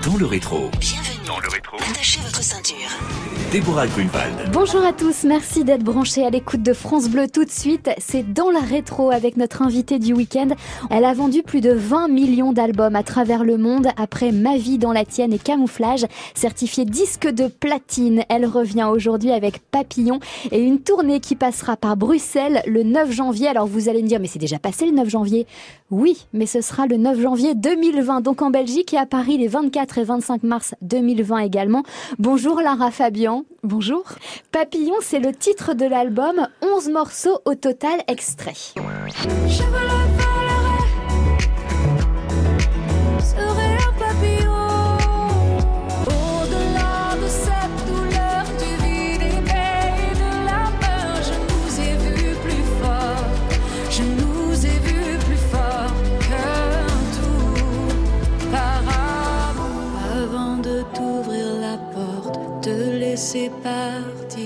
Dans le rétro. Bienvenue. Dans le rétro. Attachez votre ceinture. Déborah Grunewald. Bonjour à tous, merci d'être branchés à l'écoute de France Bleu. Tout de suite, c'est Dans la rétro avec notre invitée du week-end. Elle a vendu plus de 20 millions d'albums à travers le monde après Ma vie dans la tienne et Camouflage, certifié disque de platine. Elle revient aujourd'hui avec Papillon et une tournée qui passera par Bruxelles le 9 janvier. Alors vous allez me dire, mais c'est déjà passé le 9 janvier. Oui, mais ce sera le 9 janvier 2020, donc en Belgique, et à Paris les 24 et 25 mars 2020 également. Bonjour Lara Fabian. Bonjour. Papillon, c'est le titre de l'album, 11 morceaux au total extraits. Je volerai serai un papillon au-delà de cette douleur du vide et de la peur. Je nous ai vus plus forts, je nous ai vus plus forts que tout par amour. Avant de t'ouvrir la porte, te laisser partir.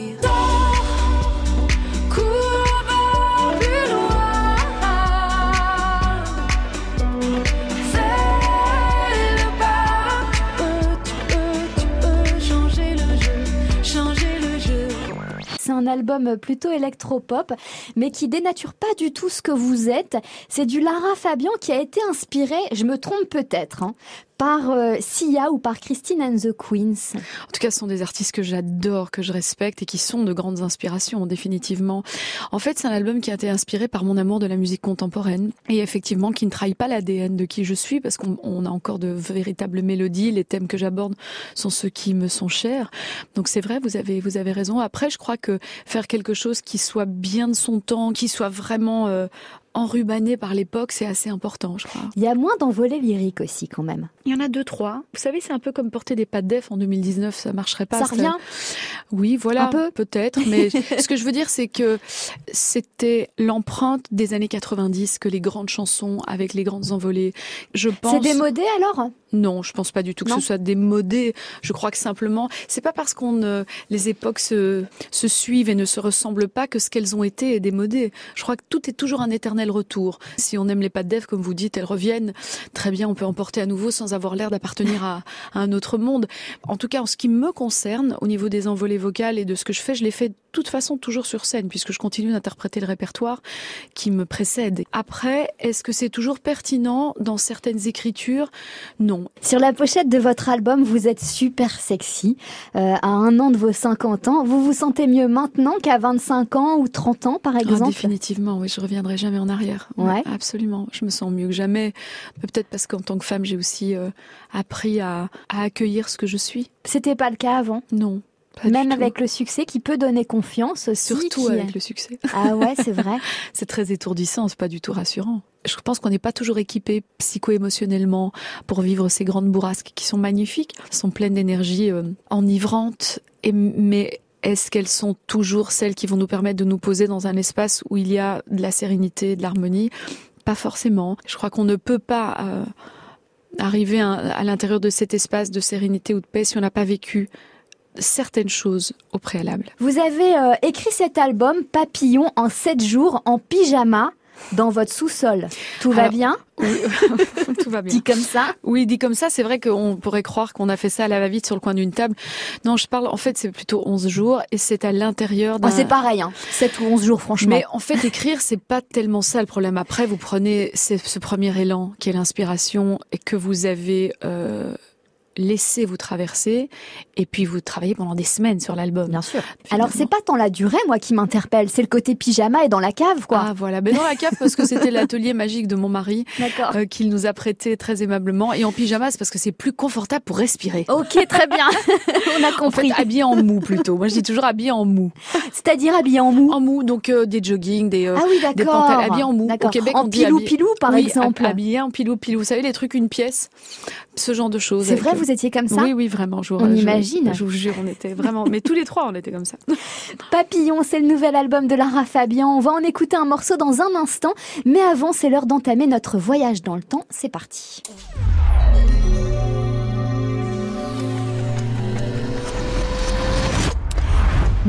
C'est un album plutôt électropop, mais qui dénature pas du tout ce que vous êtes. C'est du Lara Fabian qui a été inspiré, je me trompe peut-être, par Sia ou par Christine and the Queens. En tout cas, ce sont des artistes que j'adore, que je respecte et qui sont de grandes inspirations, définitivement. En fait, c'est un album qui a été inspiré par mon amour de la musique contemporaine et effectivement qui ne trahit pas l'ADN de qui je suis parce qu'on a encore de véritables mélodies. Les thèmes que j'aborde sont ceux qui me sont chers. Donc c'est vrai, vous avez raison. Après, je crois que faire quelque chose qui soit bien de son temps, qui soit vraiment enrubanné par l'époque, c'est assez important, je crois. Il y a moins d'envolées lyriques aussi, quand même. Il y en a 2-3. Vous savez, c'est un peu comme porter des pattes def en 2019, ça marcherait pas. Ça revient ? Oui, voilà, un peu peut-être. Mais ce que je veux dire, c'est que c'était l'empreinte des années 90 que les grandes chansons avec les grandes envolées. Je pense. C'est démodé alors ? Non, je pense pas du tout que ce soit démodé. Je crois que simplement, c'est pas parce les époques se suivent et ne se ressemblent pas que ce qu'elles ont été est démodé. Je crois que tout est toujours un éternel retour. Si on aime les pattes d'Ève, comme vous dites, elles reviennent. Très bien, on peut en porter à nouveau sans avoir l'air d'appartenir à un autre monde. En tout cas, en ce qui me concerne, au niveau des envolées vocales et de ce que je fais, je les fais de toute façon toujours sur scène, puisque je continue d'interpréter le répertoire qui me précède. Après, est-ce que c'est toujours pertinent dans certaines écritures ? Non. Sur la pochette de votre album, vous êtes super sexy. À 1 an de vos 50 ans, vous vous sentez mieux maintenant qu'à 25 ans ou 30 ans, par exemple ? Définitivement, oui, je reviendrai jamais en arrière. Ouais. Absolument, je me sens mieux que jamais. Peut-être parce qu'en tant que femme, j'ai aussi appris à accueillir ce que je suis. C'était pas le cas avant ? Non. Même avec le succès qui peut donner confiance aussi. Surtout avec le succès. Ah ouais, c'est vrai. C'est très étourdissant, c'est pas du tout rassurant. Je pense qu'on n'est pas toujours équipé psycho-émotionnellement pour vivre ces grandes bourrasques qui sont magnifiques, sont pleines d'énergie enivrante, mais est-ce qu'elles sont toujours celles qui vont nous permettre de nous poser dans un espace où il y a de la sérénité, de l'harmonie ? Pas forcément. Je crois qu'on ne peut pas arriver à l'intérieur de cet espace de sérénité ou de paix si on n'a pas vécu certaines choses au préalable. Vous avez écrit cet album Papillon en 7 jours en pyjama dans votre sous-sol. Tout va bien ? Oui, tout va bien. Dit comme ça ? Oui, dit comme ça, c'est vrai qu'on pourrait croire qu'on a fait ça à la va-vite sur le coin d'une table. Non, en fait, c'est plutôt 11 jours et c'est à l'intérieur d'un... c'est pareil, 7 ou 11 jours, franchement. Mais en fait, écrire, c'est pas tellement ça le problème. Après, vous prenez ce premier élan qui est l'inspiration et que vous avez laissez vous traverser et puis vous travaillez pendant des semaines sur l'album. Bien sûr. Alors c'est pas tant la durée moi qui m'interpelle, c'est le côté pyjama et dans la cave quoi. Ah voilà, dans la cave parce que c'était l'atelier magique de mon mari qu'il nous a prêté très aimablement et en pyjama c'est parce que c'est plus confortable pour respirer. Ok, très bien. On a compris. En fait, habillé en mou plutôt. Moi je dis toujours habillé en mou. C'est-à-dire habillé en mou. En mou, donc des jogging, des des pantalons habillés en mou. Au Québec en on dit pilou par exemple. Habillé en pilou. Vous savez les trucs une pièce, ce genre de choses. C'est vrai, vous étiez comme ça ? Oui, vraiment. On imagine. Je vous jure, on était vraiment... Mais tous les trois, on était comme ça. Papillon, c'est le nouvel album de Lara Fabian. On va en écouter un morceau dans un instant. Mais avant, c'est l'heure d'entamer notre voyage dans le temps. C'est parti.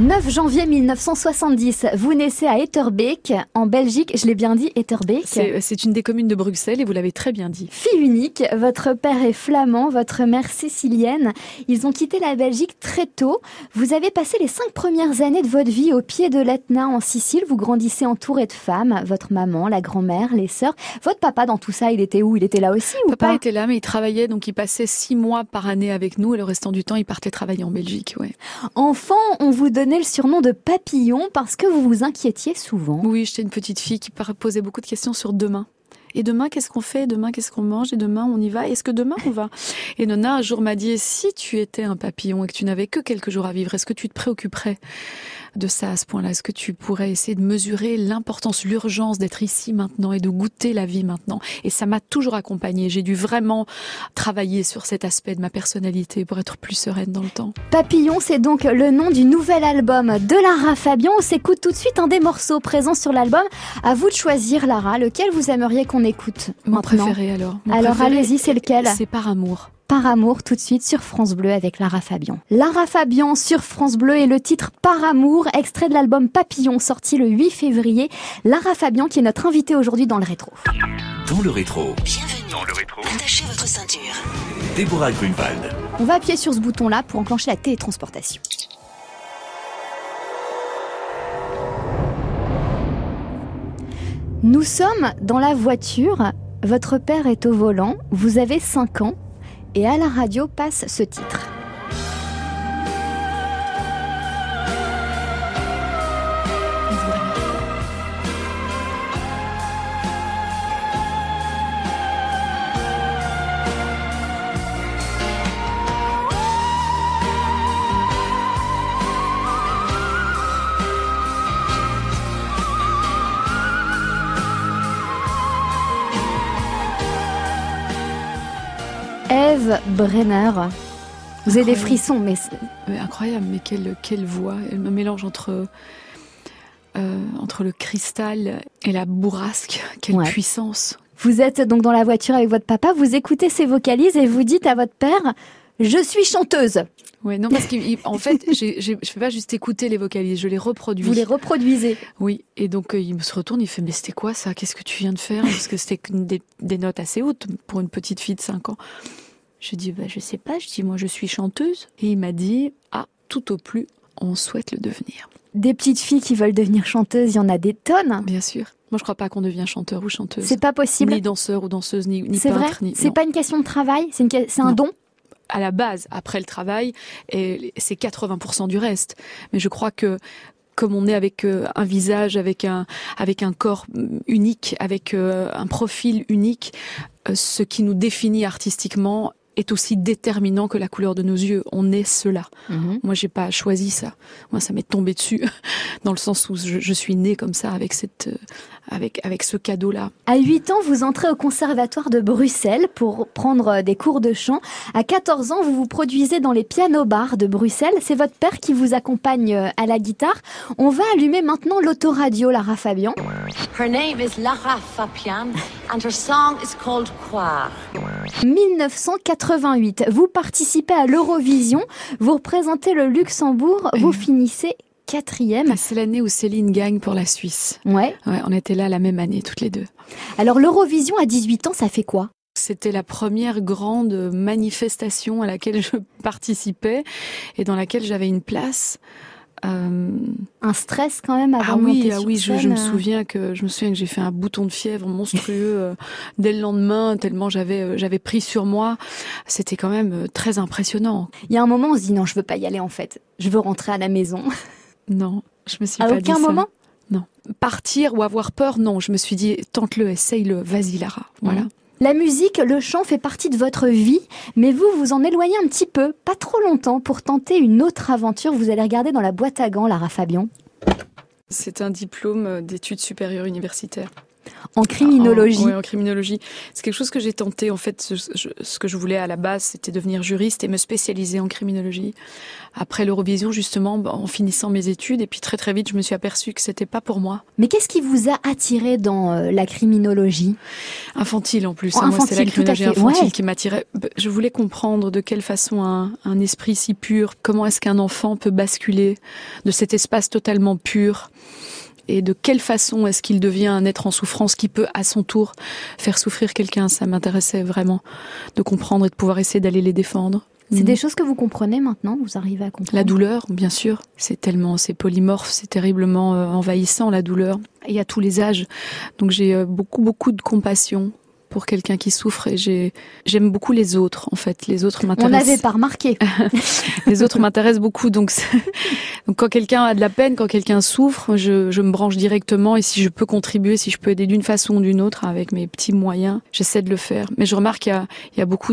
9 janvier 1970, vous naissez à Etterbeek, en Belgique. Je l'ai bien dit, Etterbeek. C'est une des communes de Bruxelles et vous l'avez très bien dit. Fille unique, votre père est flamand, votre mère sicilienne. Ils ont quitté la Belgique très tôt. Vous avez passé les 5 premières années de votre vie au pied de l'Etna en Sicile. Vous grandissez entouré de femmes, votre maman, la grand-mère, les sœurs. Votre papa dans tout ça, il était où? Il était là aussi ou pas? Papa était là, mais il travaillait, donc il passait 6 mois par année avec nous et le restant du temps, il partait travailler en Belgique. Ouais. Enfant, on vous donnait le surnom de papillon parce que vous vous inquiétiez souvent. Oui, j'étais une petite fille qui posait beaucoup de questions sur demain. Et demain, qu'est-ce qu'on fait? Demain, qu'est-ce qu'on mange? Et demain, on y va? Est-ce que demain, on va? Et Nona, un jour, m'a dit, si tu étais un papillon et que tu n'avais que quelques jours à vivre, est-ce que tu te préoccuperais de ça à ce point-là? Est-ce que tu pourrais essayer de mesurer l'importance, l'urgence d'être ici maintenant et de goûter la vie maintenant? Et ça m'a toujours accompagnée. J'ai dû vraiment travailler sur cet aspect de ma personnalité pour être plus sereine dans le temps. Papillon, c'est donc le nom du nouvel album de Lara Fabian. On s'écoute tout de suite un des morceaux présents sur l'album. À vous de choisir, Lara, lequel vous aimeriez qu'on écoute Mon maintenant? préféré alors. Alors allez-y, c'est lequel? C'est Par amour. Par amour, tout de suite sur France Bleu avec Lara Fabian. Lara Fabian sur France Bleu et le titre Par amour, extrait de l'album Papillon sorti le 8 février. Lara Fabian qui est notre invitée aujourd'hui dans le rétro. Dans le rétro, Bienvenue. Dans le rétro. Attachez votre ceinture. Déborah Grunewald. On va appuyer sur ce bouton-là pour enclencher la télétransportation. Nous sommes dans la voiture, votre père est au volant, vous avez 5 ans et à la radio passe ce titre. Eve Brenner. Vous avez des frissons, mais incroyable, mais quelle voix. Elle me mélange entre le cristal et la bourrasque. Quelle puissance. Vous êtes donc dans la voiture avec votre papa, vous écoutez ses vocalises et vous dites à votre père « Je suis chanteuse ». Ouais, non, parce qu'en fait, je fais pas juste écouter les vocalises, je les reproduis. Vous les reproduisez? Oui, et donc il se retourne, il fait « Mais c'était quoi ça? Qu'est-ce que tu viens de faire ?» Parce que c'était des notes assez hautes pour une petite fille de 5 ans. Je dis « Je sais pas », je dis « Moi, je suis chanteuse ». Et il m'a dit « Ah, tout au plus, on souhaite le devenir ». Des petites filles qui veulent devenir chanteuses, il y en a des tonnes. Bien sûr. Moi, je crois pas qu'on devient chanteur ou chanteuse. C'est pas possible. Ni danseur ou danseuse, ni c'est peintre. Vrai. C'est pas une question de travail, c'est un don. À la base, après le travail, et c'est 80% du reste. Mais je crois que comme on est avec un visage, avec un corps unique, avec un profil unique, ce qui nous définit artistiquement est aussi déterminant que la couleur de nos yeux. On est cela. Moi, j'ai pas choisi ça. Moi, ça m'est tombé dessus, dans le sens où je suis née comme ça, avec ce cadeau-là. À 8 ans, vous entrez au conservatoire de Bruxelles pour prendre des cours de chant. À 14 ans, vous vous produisez dans les piano-bars de Bruxelles. C'est votre père qui vous accompagne à la guitare. On va allumer maintenant l'autoradio, Lara Fabian. Her name is Lara Fabian and her song is called Choir. 1988, vous participez à l'Eurovision, vous représentez le Luxembourg, vous finissez 4e. C'est l'année où Céline gagne pour la Suisse. Ouais, on était là la même année, toutes les deux. Alors l'Eurovision à 18 ans, ça fait quoi ? C'était la première grande manifestation à laquelle je participais et dans laquelle j'avais une place. Un stress quand même avant de monter sur scène. Je me souviens que j'ai fait un bouton de fièvre monstrueux dès le lendemain, tellement j'avais pris sur moi. C'était quand même très impressionnant. Il y a un moment, on se dit non, je veux pas y aller en fait. Je veux rentrer à la maison. Non, je me suis pas dit ça. À aucun moment ? Non. Partir ou avoir peur, non. Je me suis dit, tente-le, essaye-le, vas-y Lara. Voilà. La musique, le chant fait partie de votre vie, mais vous vous en éloignez un petit peu, pas trop longtemps, pour tenter une autre aventure. Vous allez regarder dans la boîte à gants, Lara Fabian. C'est un diplôme d'études supérieures universitaires. En criminologie. Oui, en criminologie. C'est quelque chose que j'ai tenté. En fait, ce que je voulais à la base, c'était devenir juriste et me spécialiser en criminologie. Après l'Eurovision, justement, en finissant mes études, et puis très très vite, je me suis aperçue que c'était pas pour moi. Mais qu'est-ce qui vous a attiré dans la criminologie ? Infantile en plus. Oh, Moi, c'est la criminologie infantile qui m'attirait. Je voulais comprendre de quelle façon un esprit si pur, comment est-ce qu'un enfant peut basculer de cet espace totalement pur. Et de quelle façon est-ce qu'il devient un être en souffrance qui peut, à son tour, faire souffrir quelqu'un. Ça m'intéressait vraiment de comprendre et de pouvoir essayer d'aller les défendre. C'est des choses que vous comprenez maintenant, vous arrivez à comprendre. La douleur, bien sûr. C'est polymorphe, c'est terriblement envahissant, la douleur. Et à tous les âges. Donc j'ai beaucoup de compassion pour quelqu'un qui souffre et j'aime beaucoup les autres, en fait. Les autres m'intéressent. On n'avait pas remarqué. Les autres m'intéressent beaucoup, donc quand quelqu'un a de la peine, quand quelqu'un souffre, je me branche directement et si je peux contribuer, si je peux aider d'une façon ou d'une autre avec mes petits moyens, j'essaie de le faire. Mais je remarque qu'il y a beaucoup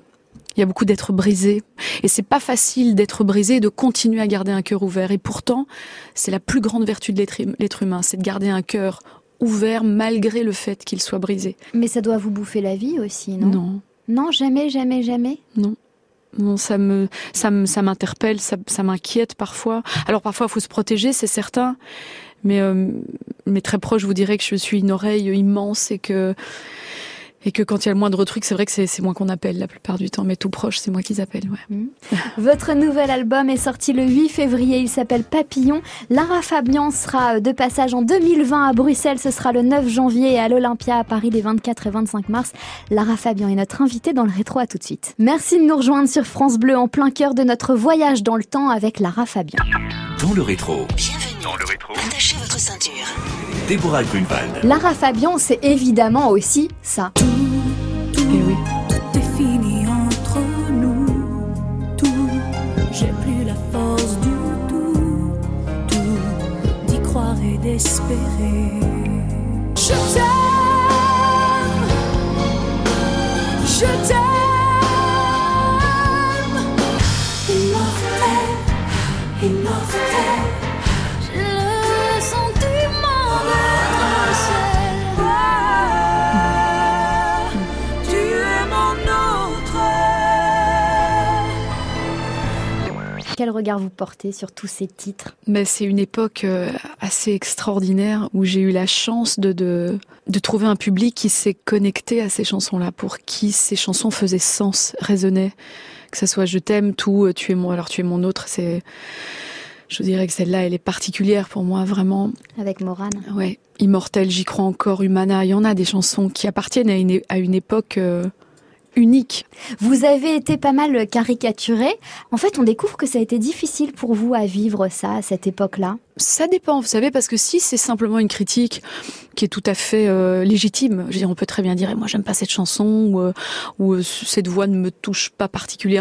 d'êtres brisés. Et c'est pas facile d'être brisé et de continuer à garder un cœur ouvert. Et pourtant, c'est la plus grande vertu de l'être humain, c'est de garder un cœur ouvert malgré le fait qu'il soit brisé. Mais ça doit vous bouffer la vie aussi, non ? Non. Non, jamais, jamais, jamais ? Non, ça m'interpelle, ça m'inquiète parfois. Alors parfois, il faut se protéger, c'est certain. Mais très proche, je vous dirais que je suis une oreille immense et que quand il y a le moindre truc, c'est vrai que c'est moi qu'on appelle la plupart du temps, mais tout proche, c'est moi qu'ils appellent. Ouais. Votre nouvel album est sorti le 8 février, il s'appelle Papillon. Lara Fabian sera de passage en 2020 à Bruxelles, ce sera le 9 janvier et à l'Olympia à Paris les 24 et 25 mars. Lara Fabian est notre invitée dans le rétro, à tout de suite. Merci de nous rejoindre sur France Bleu en plein cœur de notre voyage dans le temps avec Lara Fabian. Dans le rétro, Bienvenue. Dans le rétro. Attachez votre ceinture. Déborah Grunewald. Lara Fabian, c'est évidemment aussi ça. Et oui. Tout est fini entre nous, tout. J'ai plus la force du tout d'y croire et d'espérer. Je t'aime, je t'aime. Immortel, immortel. J'ai le sentiment d'être seule. Tu es mon autre. Quel regard vous portez sur tous ces titres ? Mais c'est une époque assez extraordinaire où j'ai eu la chance de trouver un public qui s'est connecté à ces chansons-là, pour qui ces chansons faisaient sens, résonnaient. Que ça soit Je t'aime, tout, tu es mon autre, je dirais que celle-là, elle est particulière pour moi, vraiment. Avec Morane. Ouais, Immortel, J'y crois encore, Humana, il y en a des chansons qui appartiennent à une époque unique. Vous avez été pas mal caricaturé. En fait, on découvre que ça a été difficile pour vous à vivre ça, à cette époque-là. Ça dépend, vous savez, parce que si c'est simplement une critique qui est tout à fait légitime, je veux dire, on peut très bien dire « moi j'aime pas cette chanson » ou cette voix ne me touche pas particulièrement »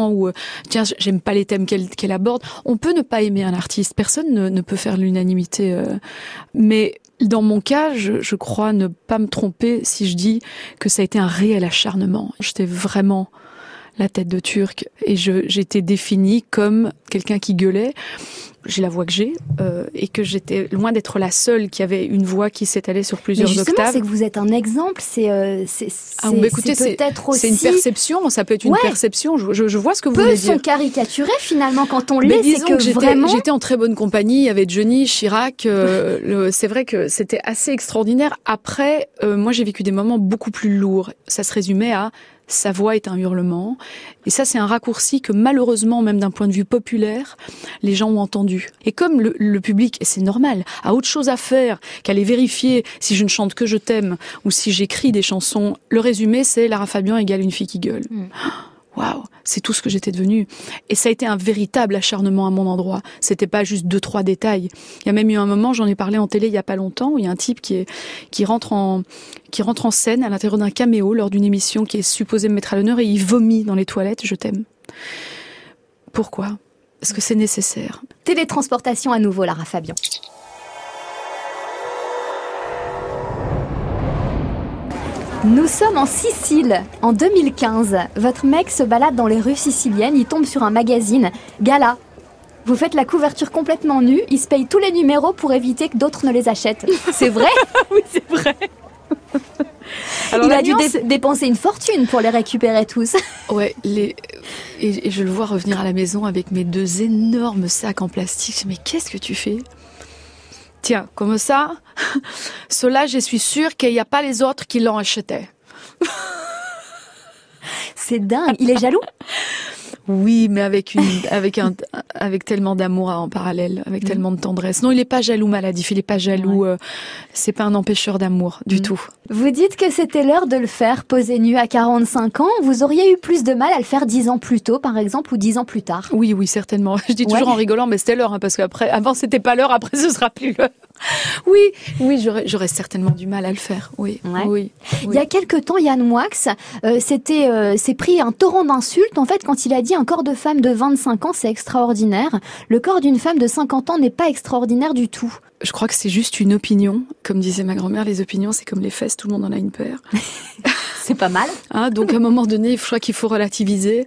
ou « tiens, j'aime pas les thèmes qu'elle aborde ». On peut ne pas aimer un artiste, personne ne peut faire l'unanimité. Mais dans mon cas, je crois ne pas me tromper si je dis que ça a été un réel acharnement. J'étais vraiment la tête de Turc et j'étais définie comme quelqu'un qui gueulait. J'ai la voix que j'ai et que j'étais loin d'être la seule qui avait une voix qui s'étalait sur plusieurs octaves. Mais justement, c'est que vous êtes un exemple. Écoutez, c'est peut-être aussi... C'est une perception, ça peut être une perception. Je vois ce que vous voulez dire. Peu sont caricaturés finalement quand on l'est, c'est que vraiment... J'étais en très bonne compagnie, il y avait Johnny, Chirac. C'est vrai que c'était assez extraordinaire. Après, moi j'ai vécu des moments beaucoup plus lourds. Ça se résumait à... Sa voix est un hurlement. Et ça, c'est un raccourci que malheureusement, même d'un point de vue populaire, les gens ont entendu. Et comme le public, et c'est normal, a autre chose à faire qu'aller vérifier si je ne chante que Je t'aime ou si j'écris des chansons, le résumé, c'est Lara Fabian égale une fille qui gueule. Waouh, c'est tout ce que j'étais devenue. Et ça a été un véritable acharnement à mon endroit. C'était pas juste 2-3 détails. Il y a même eu un moment, j'en ai parlé en télé il y a pas longtemps, où il y a un type qui rentre en scène à l'intérieur d'un caméo lors d'une émission qui est supposée me mettre à l'honneur et il vomit dans les toilettes « Je t'aime ». Pourquoi ? Est-ce que c'est nécessaire ? Télétransportation à nouveau, Lara Fabian. Nous sommes en Sicile, en 2015. Votre mec se balade dans les rues siciliennes, il tombe sur un magazine, Gala. Vous faites la couverture complètement nue, il se paye tous les numéros pour éviter que d'autres ne les achètent. C'est vrai ? Oui, c'est vrai. Alors, il a dû dépenser une fortune pour les récupérer tous. Ouais, et je le vois revenir à la maison avec mes 2 énormes sacs en plastique. Je dis, mais qu'est-ce que tu fais ? Tiens, comme ça, ceux-là, je suis sûre qu'il n'y a pas les autres qui l'ont acheté. C'est dingue. Il est jaloux ? Oui, mais avec tellement d'amour en parallèle, avec tellement de tendresse. Non, il est pas jaloux maladif, il est pas jaloux. Ouais. C'est pas un empêcheur d'amour du tout. Vous dites que c'était l'heure de le faire, poser nu à 45 ans. Vous auriez eu plus de mal à le faire 10 ans plus tôt, par exemple, ou 10 ans plus tard. Oui, certainement. Je dis toujours en rigolant, mais c'était l'heure, parce qu'après, avant c'était pas l'heure, après ce sera plus l'heure. Oui, j'aurais certainement du mal à le faire. Oui. Il y a quelque temps, Yann Moix s'est pris un torrent d'insultes, en fait, quand il a dit un corps de femme de 25 ans, c'est extraordinaire. Le corps d'une femme de 50 ans n'est pas extraordinaire du tout. Je crois que c'est juste une opinion. Comme disait ma grand-mère, les opinions, c'est comme les fesses, tout le monde en a une paire. C'est pas mal. Donc à un moment donné, je crois qu'il faut relativiser.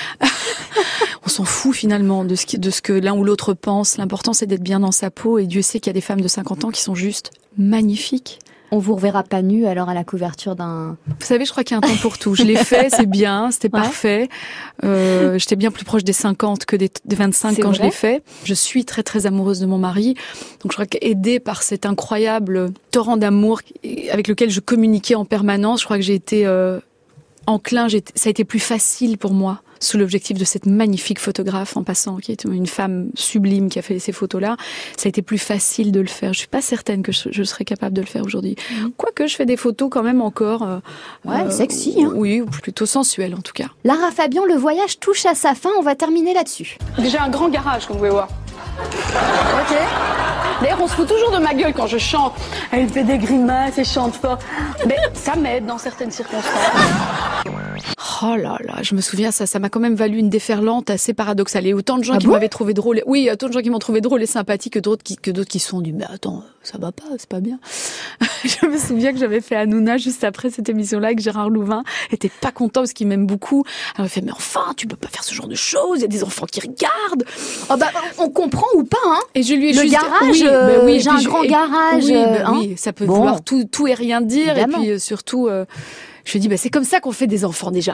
On s'en fout finalement de ce que l'un ou l'autre pense. L'important, c'est d'être bien dans sa peau. Et Dieu sait qu'il y a des femmes de 50 ans qui sont juste magnifiques. On vous reverra pas nu alors à la couverture d'un... Vous savez, je crois qu'il y a un temps pour tout. Je l'ai fait, c'est bien, c'était parfait. J'étais bien plus proche des 50 que des 25 quand je l'ai fait. Je suis très très amoureuse de mon mari. Donc je crois qu'aidée par cet incroyable torrent d'amour avec lequel je communiquais en permanence, je crois que j'ai été enclin, ça a été plus facile pour moi. Sous l'objectif de cette magnifique photographe en passant, qui est une femme sublime qui a fait ces photos-là, ça a été plus facile de le faire. Je suis pas certaine que je serais capable de le faire aujourd'hui. Quoique je fais des photos quand même encore... sexy. Hein. Oui, plutôt sensuelles en tout cas. Lara Fabian, le voyage touche à sa fin, on va terminer là-dessus. J'ai un grand garage, comme vous pouvez voir. Ok. D'ailleurs, on se fout toujours de ma gueule quand je chante. Elle fait des grimaces et chante fort. Mais ça m'aide dans certaines circonstances. Oh là là, je me souviens, ça m'a quand même valu une déferlante assez paradoxale. Et autant de gens qui m'avaient trouvé drôle, autant de gens qui m'ont trouvé drôle et sympathique que d'autres qui se sont dit, mais attends, ça va pas, c'est pas bien. Je me souviens que j'avais fait Hanouna juste après cette émission-là avec Gérard Louvain. Il était pas content parce qu'il m'aime beaucoup. Alors il fait, mais enfin, tu peux pas faire ce genre de choses, il y a des enfants qui regardent. Oh bah, on comprend ou pas, hein. Et je lui ai garage, j'ai un grand garage. Oui, ça peut vouloir tout et rien dire. Évidemment. Et puis surtout... je lui ai dit, c'est comme ça qu'on fait des enfants déjà.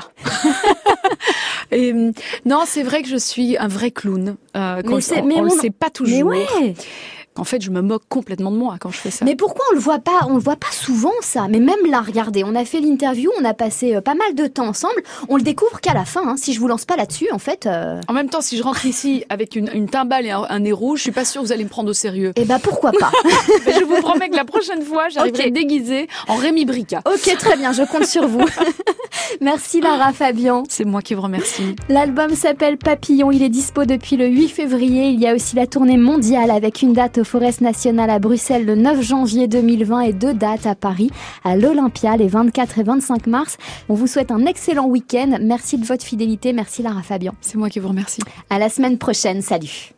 Et non, c'est vrai que je suis un vrai clown. On le sait pas toujours. Mais ouais. En fait, je me moque complètement de moi quand je fais ça. Mais pourquoi on le voit pas souvent ça. Mais même là, regardez, on a fait l'interview, on a passé pas mal de temps ensemble. On le découvre qu'à la fin. Hein. Si je vous lance pas là-dessus, en fait. En même temps, si je rentre ici avec une timbale et un nez rouge, je suis pas sûre que vous allez me prendre au sérieux. Eh ben pourquoi pas. Je vous promets que la prochaine fois, j'arriverai déguisée en Rémi Brica. Ok, très bien, je compte sur vous. Merci Lara Fabian. C'est moi qui vous remercie. L'album s'appelle Papillon, il est dispo depuis le 8 février. Il y a aussi la tournée mondiale avec une date au Forest National à Bruxelles le 9 janvier 2020 et 2 dates à Paris, à l'Olympia les 24 et 25 mars. On vous souhaite un excellent week-end. Merci de votre fidélité. Merci Lara Fabian. C'est moi qui vous remercie. À la semaine prochaine. Salut.